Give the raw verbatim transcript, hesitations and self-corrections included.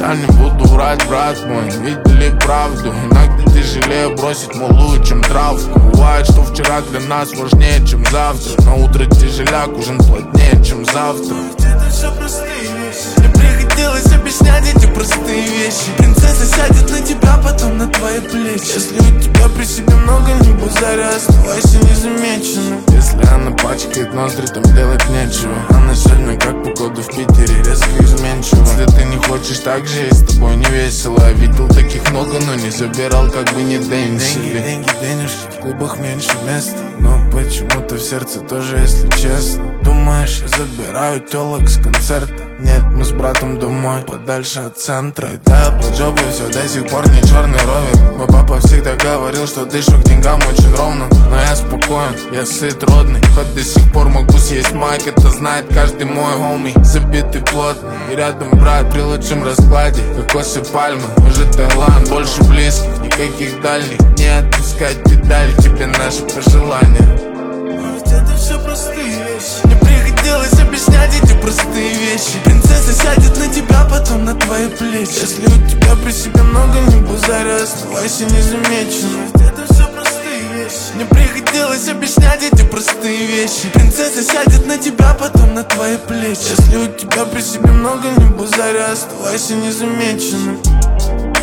Я не буду врать, брат мой, видели правду. Иногда тяжелее бросить малую, чем травку. Бывает, что вчера для нас важнее, чем завтра. На утро тяжеляк, ужин плотнее, чем завтра. Это все простые вещи. Мне приходилось объяснять эти простые вещи. Принцесса сядет на тебя, потом на твои плечи. Если у тебя при себе много, не базаря, оставайся незамеченным. Если она пачкает ноздри, там делать нечего. Она сегодня как погода в Питере, резко изменчива. Если ты не хочешь так же, и с тобой не весело. Я видел таких много, но не забирал, как бы не Дэнси. Деньги, деньги, денежки, в клубах меньше места. Но почему-то в сердце тоже, если честно. Думаешь, я забираю телок с концерта? Нет, мы с братом домой, подальше от центра. Летаю под жопой, все до сих пор не черный ровер. Мой папа всегда говорил, что дышу к деньгам очень ровно. Но я спокоен, я сыт, родный. Хоть до сих пор могу съесть майк, это знает каждый мой хоми. Забитый плотный, и рядом брат при лучшем раскладе. Кокосы пальмы, может Таиланд, больше близких, никаких дальних. Не отпускать педали, тебе наши пожелания. Ведь это все простые вещи. Мне приходилось объяснять эти простые вещи. Принцесса сядет на тебя, потом на твои плечи. Если у тебя при себе много, не базаря, оставайся незамеченным. Ведь это все простые вещи. Мне приходилось объяснять эти простые вещи. Принцесса сядет на тебя, потом на твои плечи. Если у тебя при себе много, не базаря, оставайся незамеченным.